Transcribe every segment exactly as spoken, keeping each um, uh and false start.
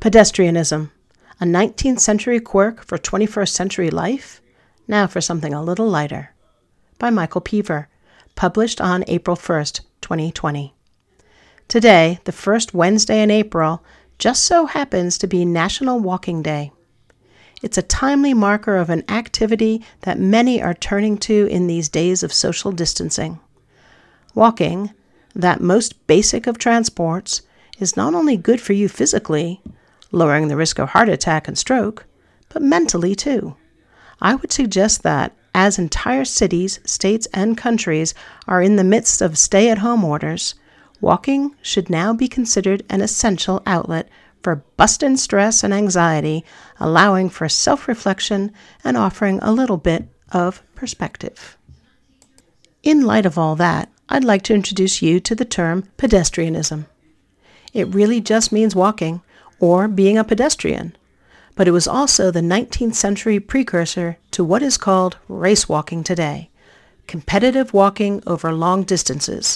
Pedestrianism, a nineteenth century quirk for twenty-first century life? Now for something a little lighter. By Michael Peaver, published on April first, twenty twenty. Today, the first Wednesday in April, just so happens to be National Walking Day. It's a timely marker of an activity that many are turning to in these days of social distancing. Walking, that most basic of transports, is not only good for you physically, lowering the risk of heart attack and stroke, but mentally too. I would suggest that, as entire cities, states, and countries are in the midst of stay-at-home orders, walking should now be considered an essential outlet for busting stress and anxiety, allowing for self-reflection and offering a little bit of perspective. In light of all that, I'd like to introduce you to the term pedestrianism. It really just means walking, or being a pedestrian, but it was also the nineteenth century precursor to what is called race walking today, competitive walking over long distances.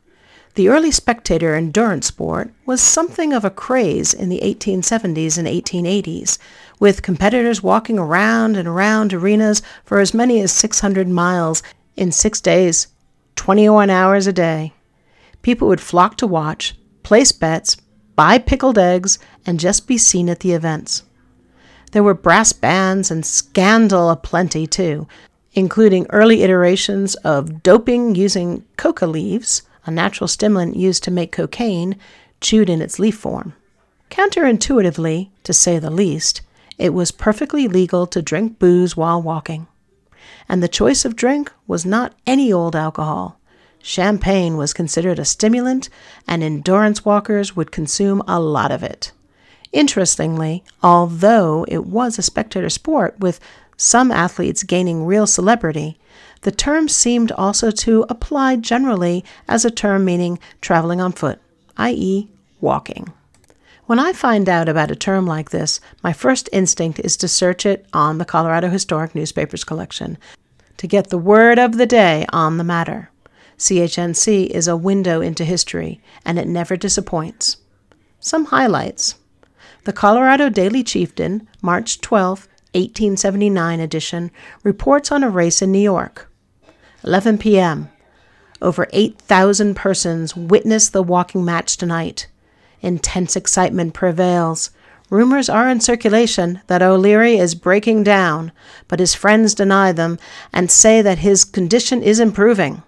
The early spectator endurance sport was something of a craze in the eighteen seventies and eighteen eighties, with competitors walking around and around arenas for as many as six hundred miles in six days, twenty-one hours a day. People would flock to watch, place bets, buy pickled eggs, and just be seen at the events. There were brass bands and scandal aplenty too, including early iterations of doping using coca leaves, a natural stimulant used to make cocaine, chewed in its leaf form. Counterintuitively, to say the least, it was perfectly legal to drink booze while walking. And the choice of drink was not any old alcohol. Champagne was considered a stimulant, and endurance walkers would consume a lot of it. Interestingly, although it was a spectator sport with some athletes gaining real celebrity, the term seemed also to apply generally as a term meaning traveling on foot, that is, walking. When I find out about a term like this, my first instinct is to search it on the Colorado Historic Newspapers collection to get the word of the day on the matter. C H N C is a window into history, and it never disappoints. Some highlights. The Colorado Daily Chieftain, March twelfth, eighteen seventy-nine edition, reports on a race in New York. eleven p.m. Over eight thousand persons witness the walking match tonight. Intense excitement prevails. Rumors are in circulation that O'Leary is breaking down, but his friends deny them and say that his condition is improving.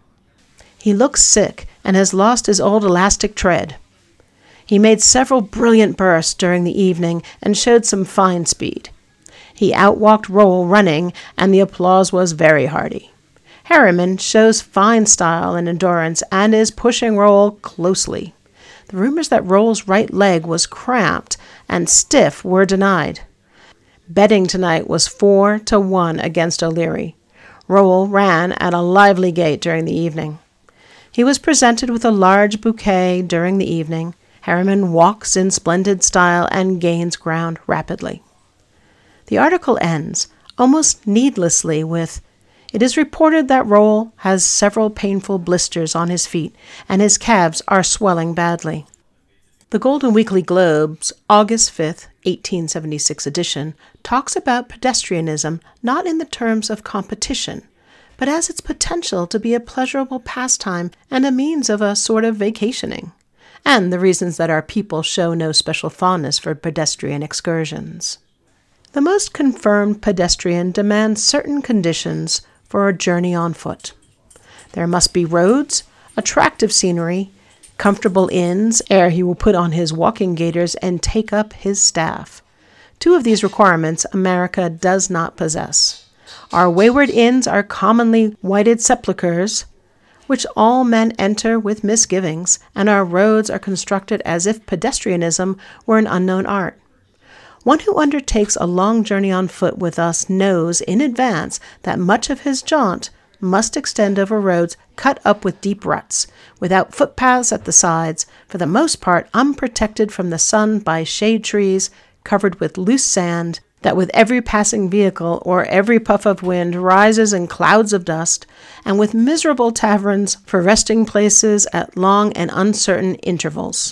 He looks sick and has lost his old elastic tread. He made several brilliant bursts during the evening and showed some fine speed. He outwalked Rowell running, and the applause was very hearty. Harriman shows fine style and endurance and is pushing Rowell closely. The rumors that Rowell's right leg was cramped and stiff were denied. Betting tonight was four to one against O'Leary. Rowell ran at a lively gait during the evening. He was presented with a large bouquet during the evening. Harriman walks in splendid style and gains ground rapidly. The article ends, almost needlessly, with, "It is reported that Rowell has several painful blisters on his feet, and his calves are swelling badly." The Golden Weekly Globe's August fifth, eighteen seventy-six edition talks about pedestrianism not in the terms of competition, but as its potential to be a pleasurable pastime and a means of a sort of vacationing, and the reasons that our people show no special fondness for pedestrian excursions. The most confirmed pedestrian demands certain conditions for a journey on foot. There must be roads, attractive scenery, comfortable inns ere he will put on his walking gaiters and take up his staff. Two of these requirements America does not possess. Our wayward inns are commonly whited sepulchres, which all men enter with misgivings, and our roads are constructed as if pedestrianism were an unknown art. One who undertakes a long journey on foot with us knows in advance that much of his jaunt must extend over roads cut up with deep ruts, without footpaths at the sides, for the most part unprotected from the sun by shade trees, covered with loose sand, that with every passing vehicle or every puff of wind rises in clouds of dust, and with miserable taverns for resting places at long and uncertain intervals.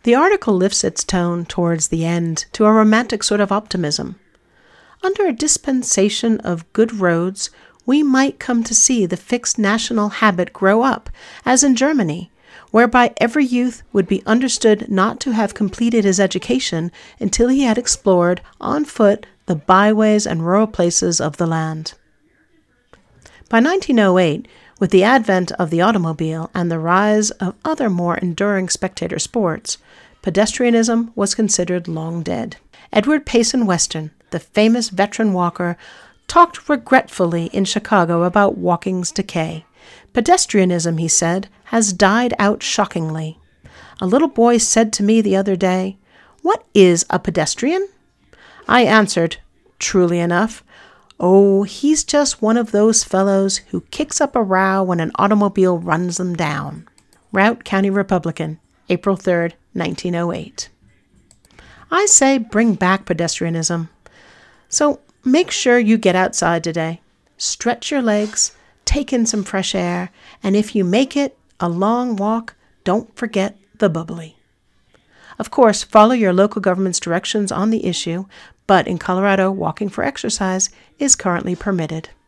The article lifts its tone towards the end to a romantic sort of optimism. Under a dispensation of good roads, we might come to see the fixed national habit grow up, as in Germany, whereby every youth would be understood not to have completed his education until he had explored on foot the byways and rural places of the land. By nineteen oh eight, with the advent of the automobile and the rise of other more enduring spectator sports, pedestrianism was considered long dead. Edward Payson Weston, the famous veteran walker, talked regretfully in Chicago about walking's decay. Pedestrianism, he said, has died out shockingly. A little boy said to me the other day, "What is a pedestrian?" I answered, truly enough, "Oh, he's just one of those fellows who kicks up a row when an automobile runs them down." Routt County Republican, April third, nineteen oh eight. I say bring back pedestrianism. So make sure you get outside today. Stretch your legs, take in some fresh air, and if you make it a long walk, don't forget the bubbly. Of course, follow your local government's directions on the issue, but in Colorado, walking for exercise is currently permitted.